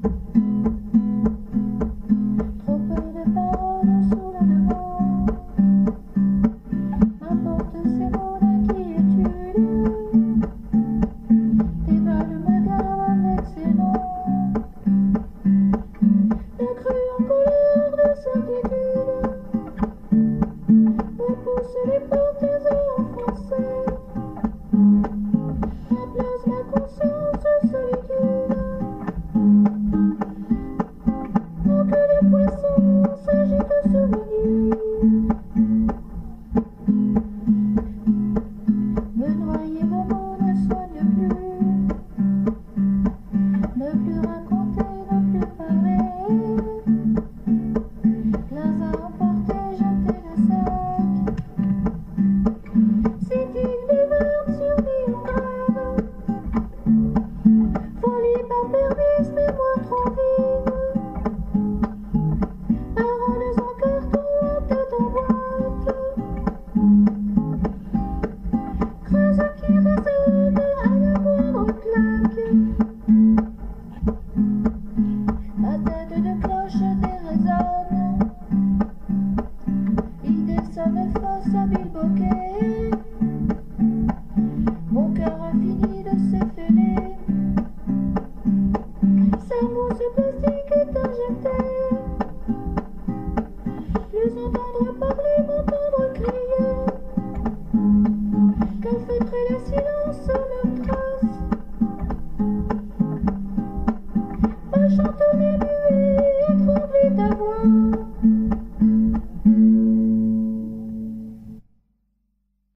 Trop peu de paroles sous le devant. M'importe ces mots d'inquiétude. Tes balles me gavent avec ces noms. Le cru en couleur de certitude me pousse les portes à enfoncer. Remplace ma conscience de solitude. Tant que les poissons s'agitent de souvenirs. Me noyer de mots ne soigne plus. Ne plus raconter, ne plus parler. Glace à emporter, jeter le sac. C'est-il des verbes surmis en grave? Folie pas permise, mémoire trop vive. Paroles en carton, en tête en boîte. Creuse qui résonne à la moindre claque. Ma tête de cloche dérésonne. Idée sonne fausse à bilboquet. Mon cœur a fini de s'effondrer.